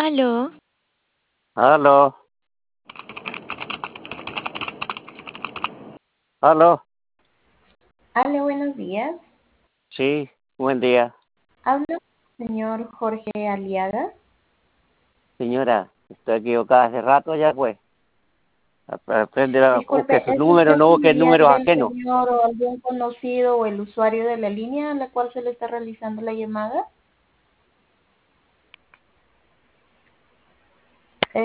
Aló, Aló, aló, Hola, buenos días. sí, buen día. Hablo con el señor Jorge Aliaga. Señora, estoy equivocada hace rato ya, pues. Aprende, busque Disculpe, su ¿es número, usted no busque familiar números del ajenos. señor o algún conocido o el usuario de la línea a la cual se le está realizando la llamada?